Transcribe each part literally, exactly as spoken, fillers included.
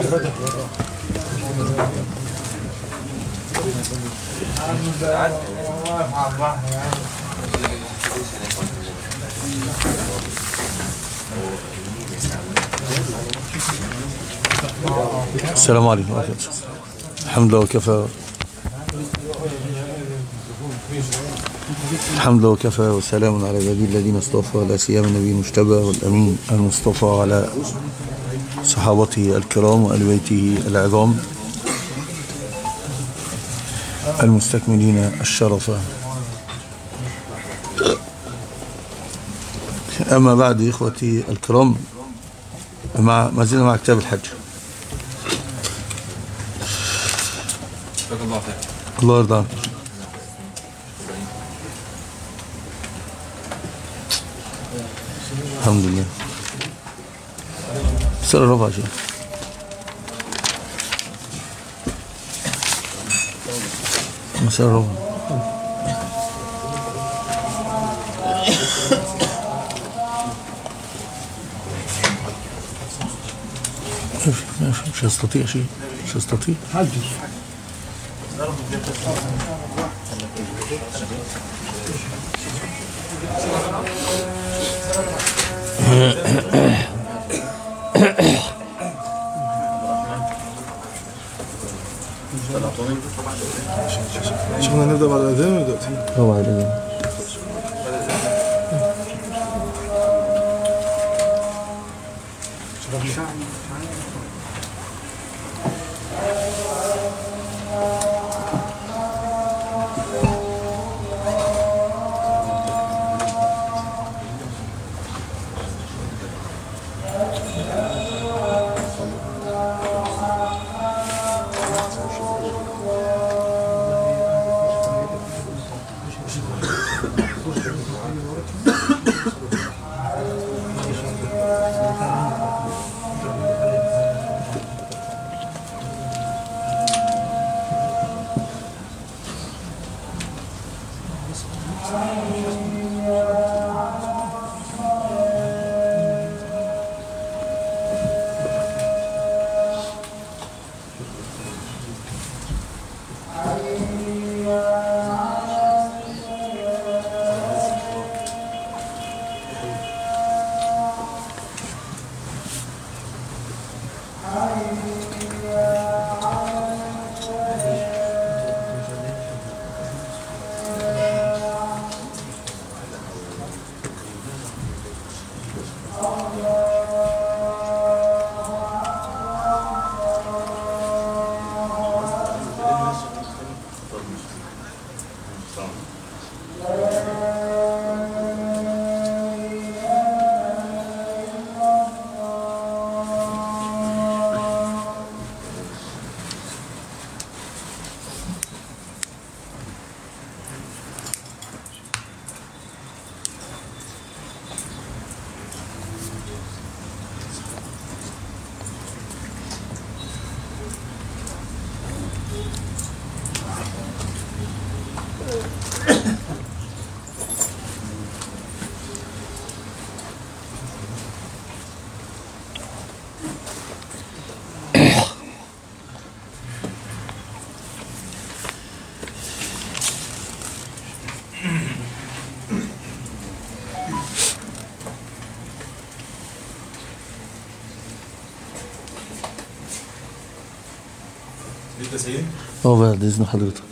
السلام عليكم. الحمد لله وكفى. الحمد لله وكفى وسلام على عباده الذين اصطفى، لا سيما النبي المجتبى والامين المصطفى، على صحابته الكرام وآل بيته العظام المستكملين الشرف. أما بعد إخوتي الكرام، مع ما زلنا مع كتاب الحج. الله يرضى عنك. الحمد لله. سر الربع شيء. مسار الربع. مش هستطيع شيء، مش هستطيع. شو نبدأ بعد الأذان ولا دلوقتي؟ هو بعد الأذان. اه بعد إذن حضرتك.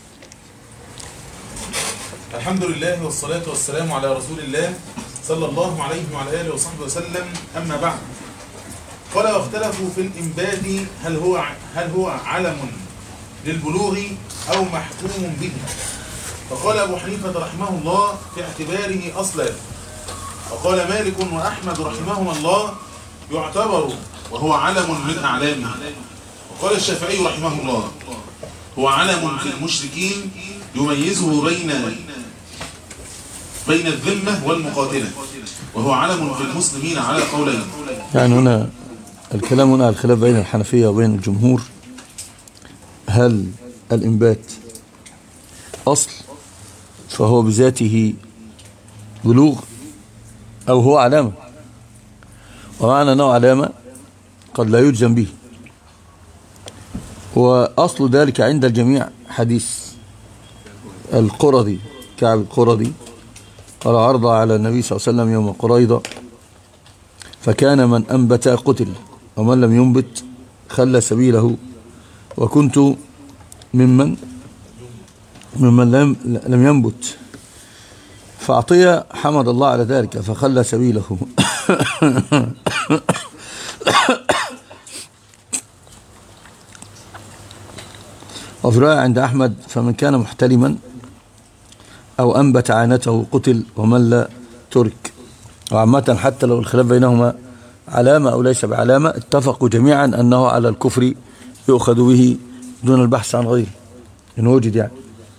الحمد لله والصلاة والسلام على رسول الله صلى الله عليه وعلى آله وصحبه وسلم. أما بعد، قال واختلفوا في الإنبات هل هو هل هو علم للبلوغ أو محكوم به. فقال أبو حنيفة رحمه الله في اعتباره أصلا، وقال مالك وأحمد رحمهما الله يعتبر وهو علم من أعلامه. وقال الشافعي رحمه الله هو علم في المشركين يميزه بين بين الذمة والمقاتلة، وهو علم في المسلمين على قولين. يعني هنا الكلام هنا على الخلاف بين الحنفية وبين الجمهور، هل الإنبات أصل فهو بذاته بلوغ أو هو علامة؟ ومعنى أنه علامة قد لا يجزم به، وأصل ذلك عند الجميع حديث القرظي، كعب القرظي قال عرض على النبي صلى الله عليه وسلم يوم قريضة فكان من أنبت قتل ومن لم ينبت خلى سبيله، وكنت ممن ممن لم, لم ينبت فأعطي حمد الله على ذلك فخلى سبيله. وفي رواية عند أحمد فمن كان محتلما أو أنبت عانته قتل ومن لا ترك. وعامة حتى لو الخلاف بينهما علامة أو ليس بعلامة اتفقوا جميعا أنه على الكفر يؤخذ به دون البحث عن غيره إن وجد يعني.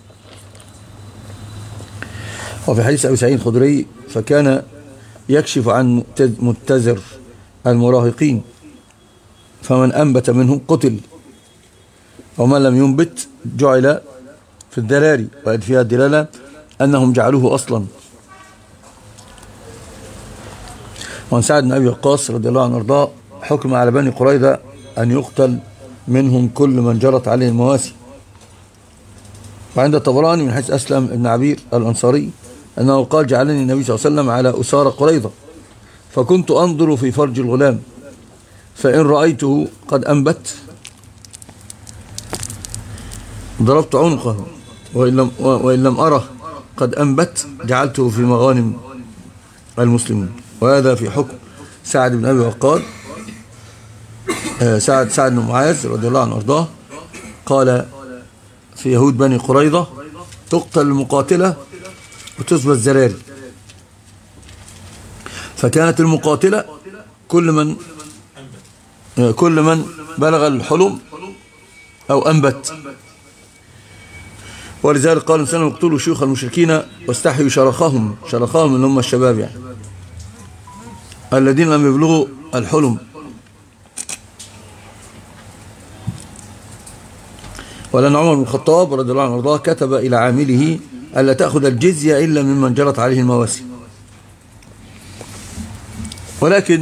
وفي حديث أبي سعيد الخدري فكان يكشف عن متزر المراهقين فمن أنبت منهم قتل ومن لم ينبت جعل في الدلال، وقد فيها الدلالة أنهم جعلوه أصلا. وعن سعد بن أبي وقاص رضي الله عنه وارضاه حكم على بني قريظة أن يقتل منهم كل من جرت عليه المواسي. وعند الطبراني من حديث أسلم بن عبير الأنصاري أنه قال جعلني النبي صلى الله عليه وسلم على أسار قريظة فكنت أنظر في فرج الغلام فإن رأيته قد أنبت ضربت عنقه وإن لم, وإن لم أره قد أنبت جعلته في مغانم المسلمين. وهذا في حكم سعد بن أبي وقاص سعد سعد بن معاذ رضي الله عنه وارضاه قال في يهود بني قريظة تقتل المقاتلة وتثبت الزراري، فكانت المقاتلة كل من كل من بلغ الحلم أو أنبت. ولذلك قال الإنسان اقتلوا شيوخ المشركين واستحيوا شرخهم شرخهم اللي هم الشباب يعني الذين لم يبلغوا الحلم. ولأن عمر بن الخطاب رضي الله عنه وارضاه كتب إلى عامله ألا تأخذ الجزية إلا ممن جرت عليه المواسي. ولكن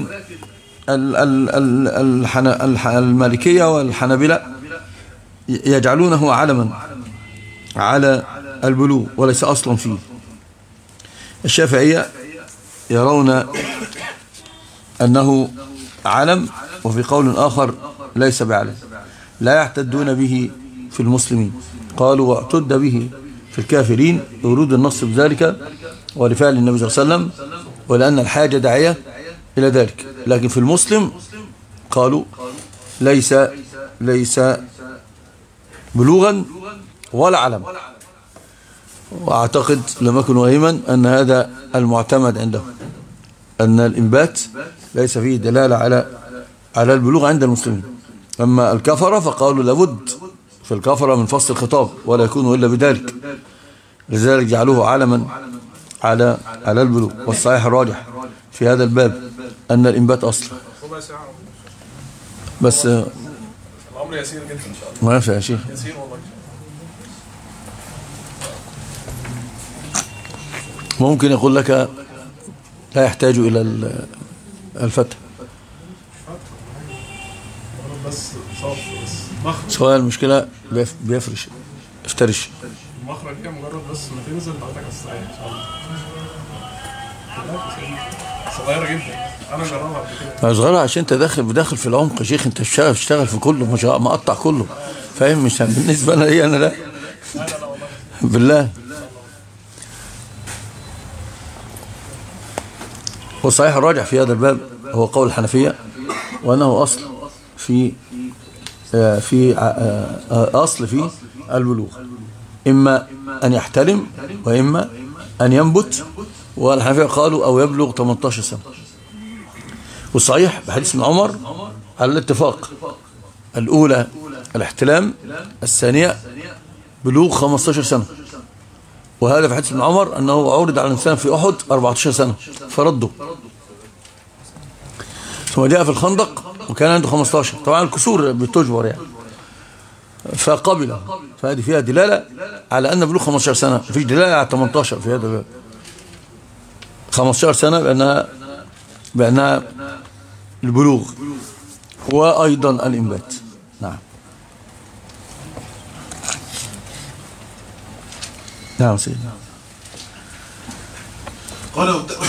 المالكية والحنابلة يجعلونه علما على البلوغ وليس أصلا فيه. الشافعية يرون أنه علم، وفي قول آخر ليس بعلم، لا يعتدون به في المسلمين. قالوا واعتد به في الكافرين ورود النص بذلك ولفعل النبي صلى الله عليه وسلم ولأن الحاجة داعية إلى ذلك. لكن في المسلم قالوا ليس ليس بلوغا ولا علم. وأعتقد لم أكن واهما أن هذا المعتمد عندهم، أن الإنبات ليس فيه دلالة على على البلوغ عند المسلمين. أما الكفرة فقالوا لابد في الكفرة من فصل الخطاب ولا يكون إلا بذلك، لذلك جعلوه علما على على البلوغ. والصحيح الراجح في هذا الباب أن الإنبات أصلا. بس الأمر يسير جدا إن شاء الله. ما ينفع يا شيخ، يسير والله. ممكن يقول لك لا يحتاج إلى الفتح بس صوت بس مخرج. سواء المشكلة بيفرش افترش المخرج كده مجرد بس ما تنزل حضرتك هتستعين إن شاء الله. صغيرة جدا أنا جربها قبل كده. صغيرة عشان أنت داخل بداخل في العمق يا شيخ، أنت بتشتغل بتشتغل في كله مش مقطع كله، فاهم؟ مش بالنسبة لنا إيه، أنا لا لا لا لا والله بالله. والصحيح الراجح في هذا الباب هو قول الحنفية، وأنه أصل في في أصل في البلوغ، إما أن يحتلم وإما أن ينبت. والحنفية قالوا أو يبلغ ثمانية عشر سنة. والصحيح بحديث ابن عمر على الاتفاق، الأولى الاحتلام، الثانية بلوغ خمسة عشر سنة. وهذا في حديث ابن عمر أنه عرض على الإنسان في أحد أربعة عشر سنة فرده، ثم جاء في الخندق وكان عنده خمسة عشر. طبعا الكسور بتجبر يعني، فقبل. فهذه فيها دلالة على أن بلوغ خمسة عشر سنة، مفيش دلالة على ثمانية عشر في هذا. خمسة عشر سنة بأنها بأنها البلوغ وأيضا الإنبات. نعم. نعم سيدي. قال وت...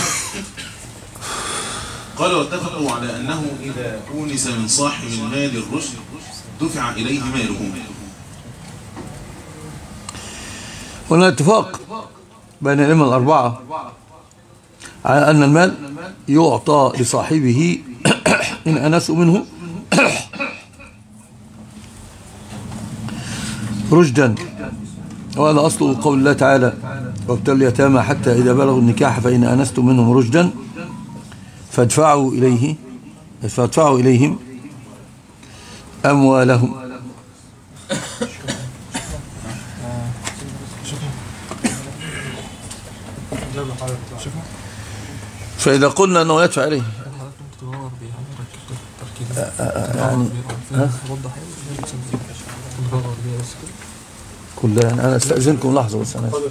قال واتفقوا على أنه إذا أونس من صاحب المال الرشد دفع إليه ماله. هنا اتفاق بين الأئمة الأربعة على أن المال يعطى لصاحبه إن أنسوا منه رشدا، وهذا أصل قول الله تعالى وابتلوا اليتامى حتى إذا بلغوا النكاح فإن أنستم منهم رشدا فادفعوا إليه فادفعوا إليهم أموالهم. فإذا قلنا أنه يدفع إليه يعني كلها، أنا أستأذنكم لحظة بس. أنا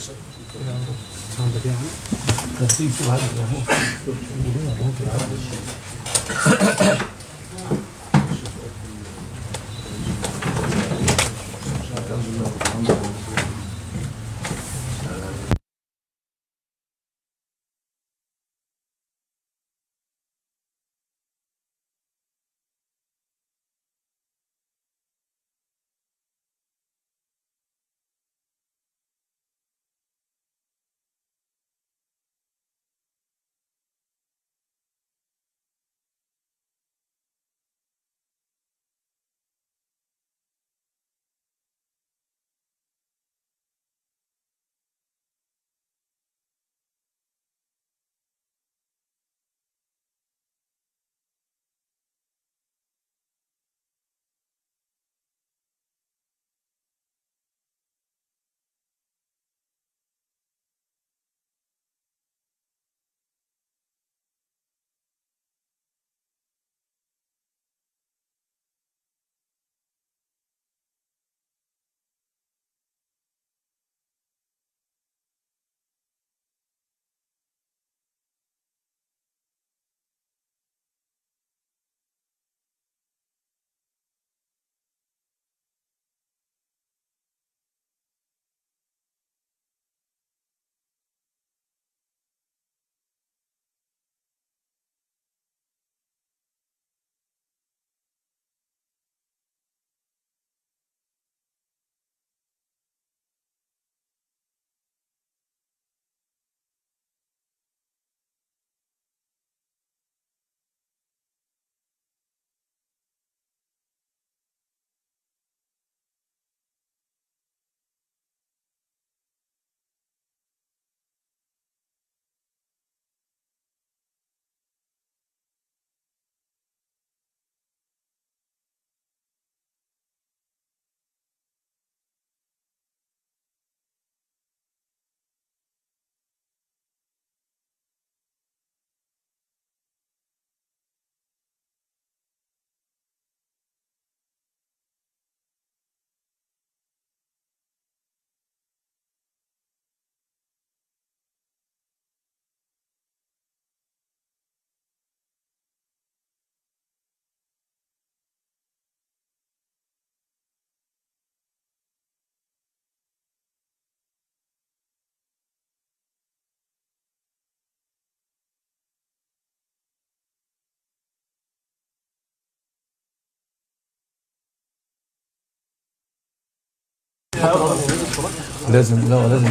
لازم لا لازم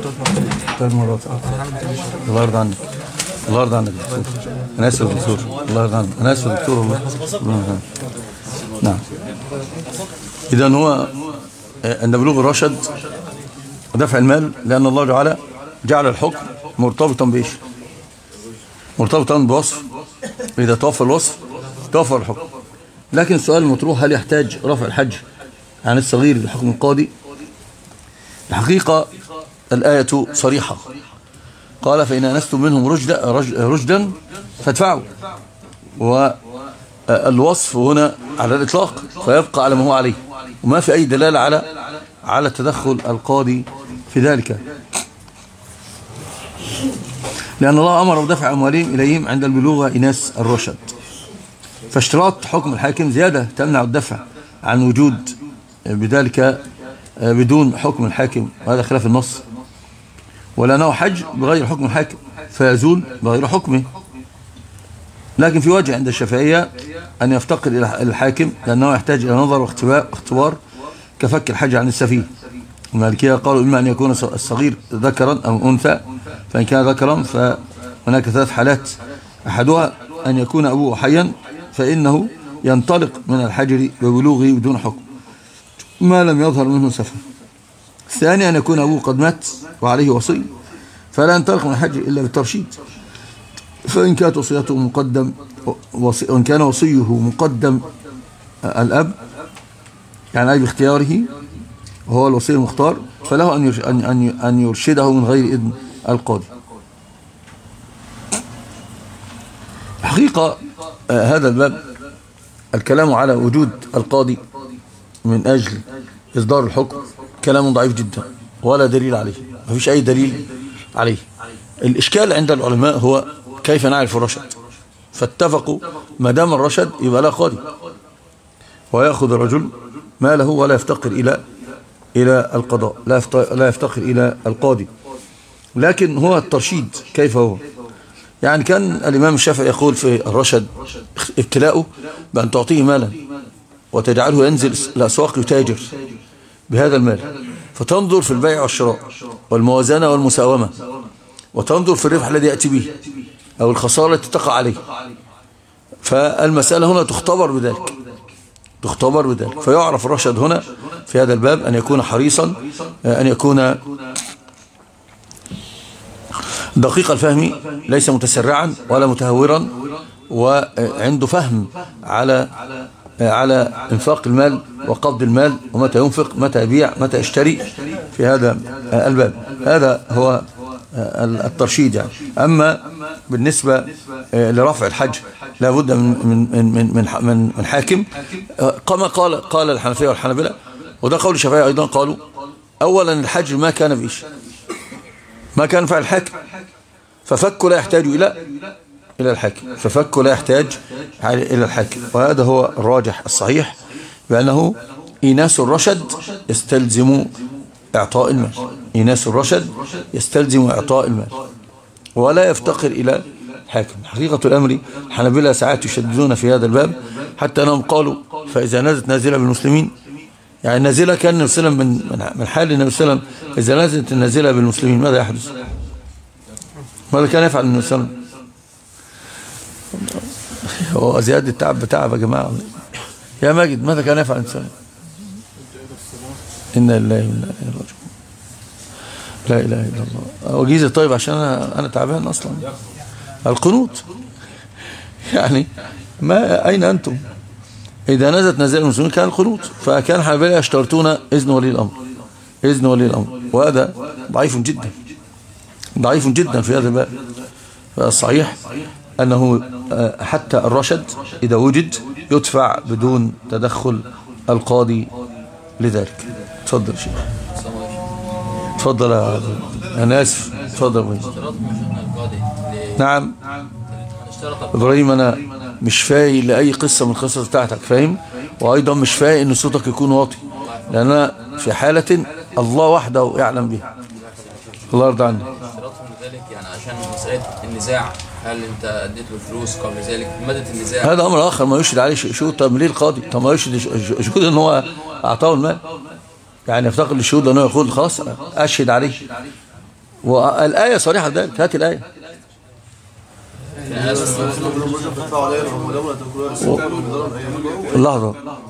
ثلاث مرات. الله يرضى عنك، الله يرضى عنك دكتور. انا اسف دكتور، الله يرضى عنك، انا اسف دكتور والله. نعم. اذا هو ان بلوغ الرشد ودفع المال، لان الله تعالى جعل الحكم مرتبطا بايش؟ مرتبطا بوصف. اذا توفر الوصف توفر الحكم. لكن السؤال المطروح، هل يحتاج رفع الحج عن الصغير لحكم القاضي؟ الحقيقة الآية صريحة، قال فإن أنستم منهم رشدا رشدا فادفعوا، والوصف هنا على الإطلاق فيبقى على ما هو عليه، وما في أي دلالة على على تدخل القاضي في ذلك، لأن الله أمر بدفع أموالهم إليهم عند البلوغ إناس الرشد. فاشتراط حكم الحاكم زيادة تمنع الدفع عن وجود بذلك بدون حكم الحاكم، وهذا خلاف النص ولأنه حج بغير حكم الحاكم فيزول بغير حكمه. لكن في وجه عند الشافعية أن يفتقر إلى الحاكم لأنه يحتاج إلى نظر واختبار كفك الحج عن السفيه. المالكية قالوا إما أن يكون الصغير ذكرا أو أنثى، فإن كان ذكرا فهناك ثلاث حالات، أحدها أن يكون أبوه حيا فإنه ينطلق من الحجر ببلوغه بدون حكم ما لم يظهر منه سفه. الثاني أن يكون أبوه قد مات وعليه وصي فلا ينطلق من الحجر إلا بالترشيد، فإن كانت وصيته مقدم وإن كان وصيه مقدم الأب يعني أي باختياره وهو الوصي المختار فله أن أن يرشده من غير إذن القاضي. حقيقة هذا الباب الكلام على وجود القاضي من أجل إصدار الحكم كلام ضعيف جدا ولا دليل عليه، ما فيش أي دليل عليه. الإشكال عند العلماء هو كيف نعرف الرشد، فاتفقوا ما دام الرشد يبقى لا قاضي ويأخذ الرجل ماله ولا يفتقر إلى إلى القضاء، لا يفتقر إلى القاضي. لكن هو الترشيد كيف هو؟ يعني كان الإمام الشافعي يقول في الرشد ابتلاؤه بأن تعطيه مالا وتجعله ينزل الأسواق يتاجر بهذا المال، فتنظر في البيع والشراء والموازنة والمساومة، وتنظر في الربح الذي يأتي به أو الخسارة التي تقع عليه. فالمسألة هنا تختبر بذلك تختبر بذلك فيعرف الرشد هنا في هذا الباب أن يكون حريصا، أن يكون دقيق الفهم ليس متسرعا ولا متهورا، وعنده فهم على على انفاق المال وقبض المال ومتى ينفق متى يبيع متى يشتري في هذا الباب. هذا هو الترشيد يعني. أما بالنسبة لرفع الحج لابد من من من من من, من حاكم كما قال قال الحنفية والحنابلة، وده قول الشافعية أيضا. قالوا أولا الحج ما كان بإيش ما كان فعل الحاكم، ففكه لا يحتاج إلى إلى الحاكم ففكه لا يحتاج إلى الحاكم. وهذا هو الراجح الصحيح بأنه إيناس الرشد يستلزم إعطاء المال، إيناس الرشد يستلزم إعطاء المال ولا يفتقر إلى حاكم. حقيقة الأمر الحنابلة ساعات يشددون في هذا الباب حتى أنهم قالوا فإذا نزلت نازلة بالمسلمين، يعني النازلة كان النبي صلى الله عليه وسلم من من حال النبي صلى الله عليه وسلم إذا نزلت النازلة بالمسلمين ماذا يحدث؟ ماذا كان يفعل النبي صلى الله عليه وسلم؟ هو زيادة التعب بتعب يا جماعة يا ماجد، ماذا كان يفعل الإنسان؟ إن الله وإنا إليه راجعون. لا إله إلا الله. وجيزة طيب عشان أنا أنا تعبان أصلا. القنوت يعني ما أين أنتم؟ إذا نزلت نزل المسلمين كان القنوت، فكان الحنابلة يشترطون إذن ولي الأمر إذن ولي الأمر وهذا ضعيف جدا ضعيف جدا في هذا الباب. فالصحيح أنه حتى الرشد إذا وجد يدفع بدون تدخل القاضي لذلك. تفضل شيخ. تفضل أنا آسف. تفضل. نعم إبراهيم، أنا مش فايق لأي قصة من القصص بتاعتك، فاهم؟ وأيضا مش فايق أن صوتك يكون واطي، لأن أنا في حالة الله وحده يعلم بها. الله يرضى عنك. ذلك يعني عشان مسألة النزاع، هل انت اديت له فلوس قبل ذلك مدة النزاع؟ هذا امر اخر ما يشهد عليه شهود. طب ليه القاضي؟ طب ما يشهد شهود ان هو اعطاه المال، يعني يفتقر للشهود لانه يقول خلاص اشهد عليه، والايه صريحه ذلك. هات الايه. اللحظه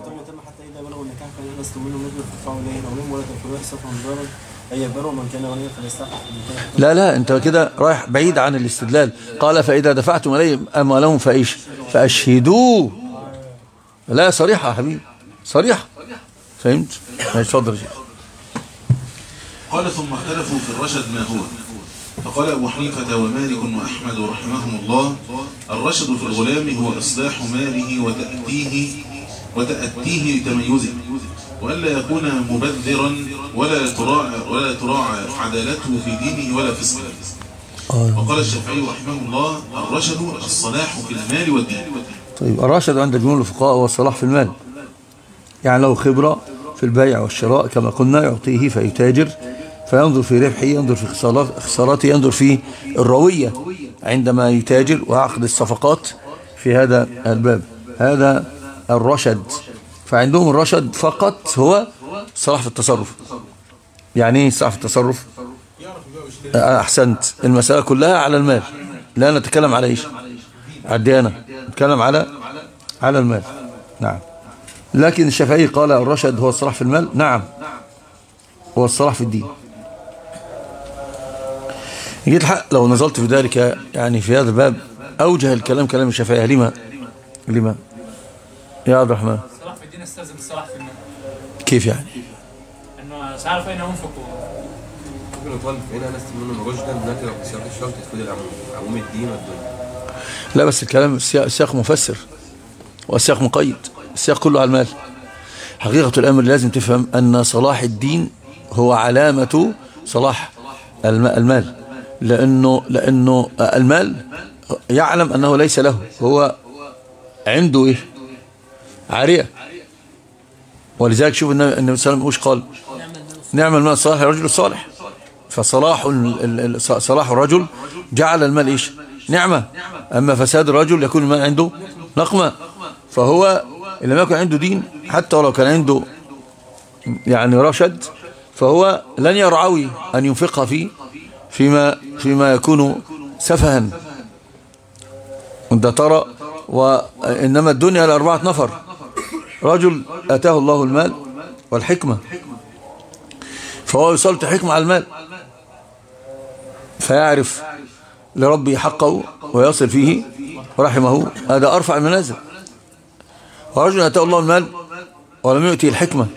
لا لا انت كده رايح بعيد عن الاستدلال. قال فإذا دفعتم إليهم أموالهم فإيش فأشهدوا. لا صريحة يا حبيبي، صريحة. فهمت؟ اتفضل يا شيخ. قال ثم اختلفوا في الرشد ما هو، فقال أبو حنيفة ومالك وأحمد رحمهم الله الرشد في الغلام هو إصلاح ماله وتأتيه وتأتيه لتميزه، وألا يكون مبذرا ولا تراعى ولا تراعى عدالته في دينه ولا فسقه. وقال الشافعي رحمه الله الرشد الصلاح في المال والدين. طيب الرشد عند جمهور الفقهاء هو الصلاح في المال، يعني له خبرة في البيع والشراء كما قلنا يعطيه فيتاجر فينظر في ربحه، ينظر في خساراته، ينظر في الروية عندما يتاجر وعقد الصفقات في هذا الباب. هذا الرشد. فعندهم الرشد فقط هو صلاح في التصرف. يعني ايه صلاح في التصرف؟ احسنت. المسألة كلها على المال، لا نتكلم على ايش؟ على الديانة، نتكلم على على المال. نعم. لكن الشافعي قال الرشد هو الصلاح في المال. نعم، هو الصلاح في الدين. جيت الحق لو نزلت في ذلك يعني في هذا الباب أوجه الكلام كلام الشافعي. لما لما يا عبد الرحمن؟ الصلاح في الدين استلزم الصلاح في المال. كيف يعني؟ انه سعرف اين ينفق. ممكن يطالب هنا ناس منهم رشدا هناك لو سياق الشرط تفيد العموم، عموم الدين والدنيا. لا بس الكلام السياق مفسر والسياق مقيد، السياق كله على المال. حقيقة الأمر لازم تفهم أن صلاح الدين هو علامة صلاح المال، لأنه لأنه المال يعلم أنه ليس له، هو عنده إيه؟ عارية. ولذلك شوف النبي صلى الله عليه وسلم وش قال؟ نعم المال صلاح الرجل الصالح. فصلاح صلاح الرجل جعل المال إيش؟ نعمة. أما فساد الرجل يكون المال عنده نقمة. فهو إن لم يكن عنده دين، حتى ولو كان عنده يعني رشد، فهو لن يرعوي أن ينفقها فيه فيما فيما يكون سفها. وانت ترى، وإنما الدنيا لأربعة نفر: رجل أتاه الله المال والحكمة، فهو يسلط حكمة على المال فيعرف لربه حقه ويصل فيه ورحمه، هذا أرفع المنازل. ورجل أتاه الله المال ولم يؤتي الحكمة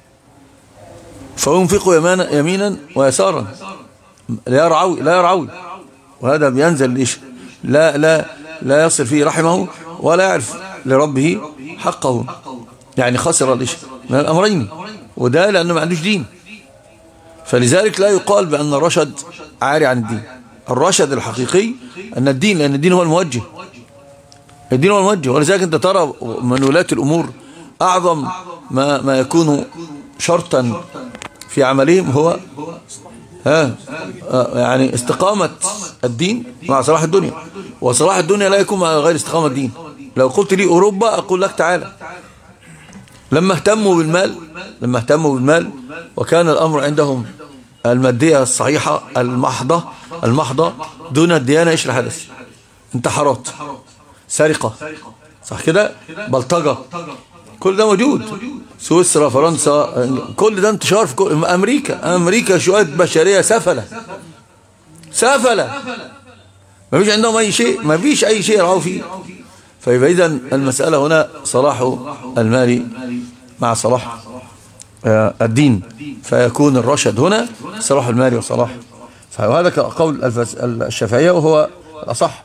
فينفق يمينا ويسارا لا يرعوي لا يرعوي وهذا بينزل إيش؟ لا لا لا يصل فيه رحمه ولا يعرف لربه حقه، يعني خسر الإيش من الأمرين، وده لأنه ما عندوش دين. فلذلك لا يقال بأن الرشد عاري عن الدين. الرشد الحقيقي أن الدين، لأن الدين هو الموجه، الدين هو الموجه. ولذلك أنت ترى من ولاة الأمور أعظم ما ما يكون شرطا في عملهم هو ها يعني استقامة الدين مع صلاح الدنيا. وصلاح الدنيا لا يكون مع غير استقامة الدين. لو قلت لي أوروبا أقول لك تعالى. لما اهتموا بالمال لما اهتموا بالمال وكان الأمر عندهم المادية الصحيحة المحضة المحضة دون الديانة، ايش الحدث؟ انتحارات، سرقة، صح كده، بلطجة، كل ده موجود. سويسرا، فرنسا، كل ده انتشار في كل... أمريكا أمريكا شوية بشرية سفلة سفلة ما فيش عندهم أي شيء، ما فيش أي شيء يرعوا فيه. فيبقى إذن المسألة هنا صلاح المال مع صلاح الدين، فيكون الرشد هنا صلاح المال وصلاح. فهذا قول الشافعية وهو الأصح.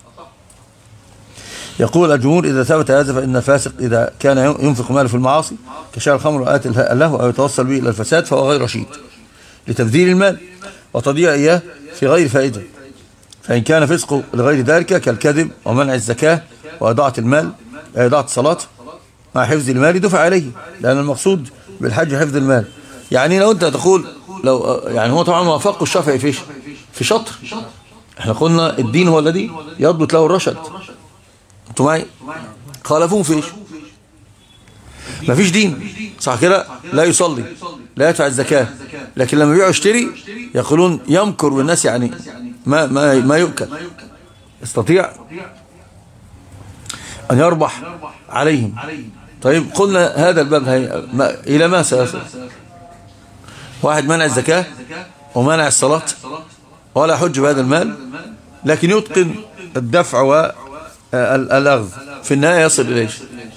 يقول الجمهور إذا ثبت هذا فإن الفاسق إذا كان ينفق ماله في المعاصي كشاء الخمر وآت له أو يتوصل به إلى الفساد فهو غير رشيد لتبذير المال وتضييع إياه في غير فائدة. فإن كان فسقه لغير ذلك كالكذب ومنع الزكاة وإضاعة المال إضاعة الصلاة مع حفظ المال دفع عليه، لأن المقصود بالحج حفظ المال. يعني لو أنت تقول لو يعني هو طبعا وافقه الشافعي فيش في شطر. احنا قلنا الدين هو الذي يضبط له الرشد، انتوا معي؟ خالفون فيش ما فيش دين، صح كده، لا يصلي لا يدفع الزكاة، لكن لما يبيعوا يشتري يقولون يمكر بالناس، يعني ما ما ما يؤكل، يستطيع أن يربح عليهم. طيب قلنا هذا الباب ما إلى ما سيصل؟ واحد منع الزكاة ومنع الصلاة ولا حج بهذا المال، لكن يتقن الدفع والأخذ، في النهاية يصل إليه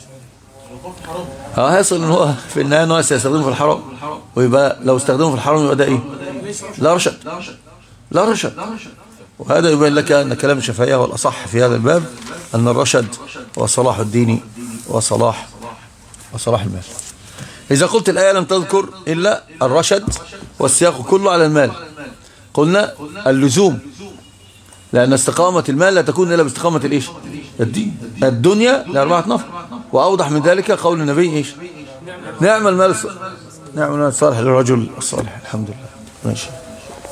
ها يصل إن هو في النهاية أنه سيستخدمه في الحرام، ويبقى لو استخدمه في الحرام يبقى ده إيه؟ لا رشد لا رشد. وهذا يبين لك أن كلام الشافعية هو الأصح في هذا الباب، أن الرشد هو صلاح الدين وصلاح وصلاح المال. إذا قلت الآية لم تذكر إلا الرشد والسياق كله على المال، قلنا اللزوم، لأن استقامة المال لا تكون إلا باستقامة الإيش؟ الدين. الدنيا لأربعة نفر، وأوضح من ذلك قول النبي إيش؟ نعم المال نعم المال الصالح للرجل الصالح. الحمد لله ماشي.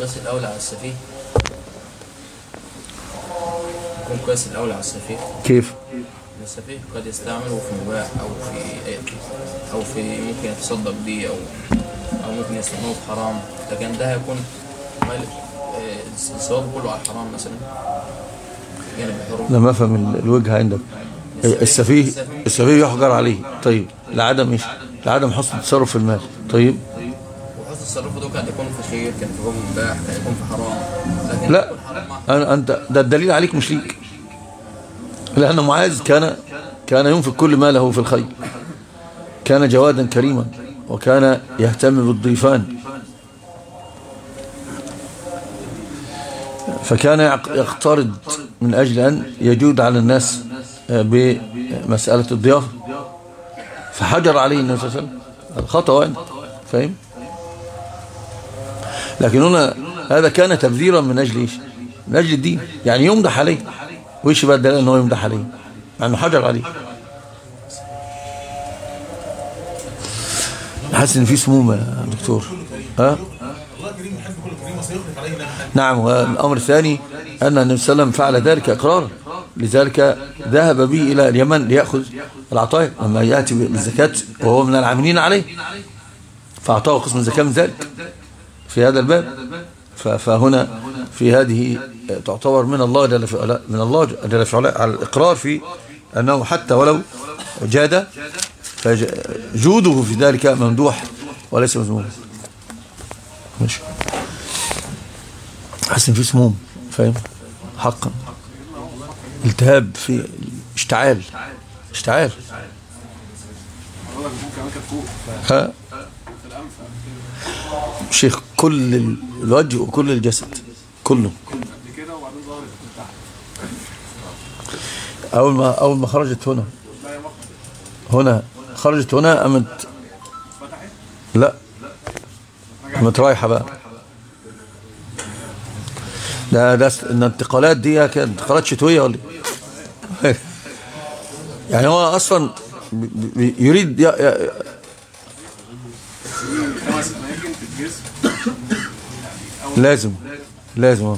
قياس الأولى على السفيه يكون قياس الأولى على السفيه. كيف؟ السفيه قد يستعمله في مباح أو في أي أو في ممكن يتصدق بيه أو أو ممكن يستعمله في حرام، لكن ده هيكون الثواب كله على الحرام مثلا. يعني لما افهم الوجهه عندك، السفيه السفيه يحجر عليه، طيب لعدم ايش؟ لعدم حسن التصرف في المال، طيب وحسن التصرف ده كان يكون في خير، كان في باب مباح، كان يكون في حرام، لكن لا أنا انت ده الدليل عليك مش ليك، لأن معاذ كان كان ينفق كل ماله في الخير، كان جوادا كريما وكان يهتم بالضيفان، فكان يقترض من أجل أن يجود على الناس بمسألة الضيافة، فحجر عليه النبي صلى الله عليه وسلم الخطأ وين فاهم. لكن هنا هذا كان تبذيرا من أجل إيش؟ من أجل الدين، يعني يمدح عليه، وإيش بقى الدليل أنه يمدح عليه؟ يعني حجر عليه. حاسس إن في سموم يا دكتور. ها؟ نعم. والأمر الثاني أن النبي صلى الله عليه وسلم فعل ذلك إقرارا، لذلك ذهب به إلى اليمن ليأخذ العطايا لما يأتي بالزكاة وهو من العاملين عليه، فأعطاه قسم الزكاة من ذلك في هذا الباب. فهنا في هذه تعتبر من الله جل في علاء، من الله جل في علاء على الإقرار في أنه حتى ولو جاد فجوده في ذلك ممدوح وليس مذموم. ماشي. حسن في سموم فاهم حقا، التهاب في اشتعال اشتعال ها شيخ، كل الوجه وكل الجسد كله. اول ما اول ما خرجت هنا هنا خرجت هنا قامت لا قامت رايحه بقى. ده ده الانتقالات دي كانت انتقالات شتويه ولا ايه؟ يعني هو اصلا يريد ي... ي... لازم لازم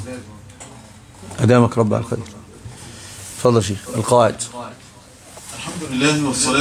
ادامك رب على الخير. اتفضل يا شيخ. القواعد. الحمد لله والصلاه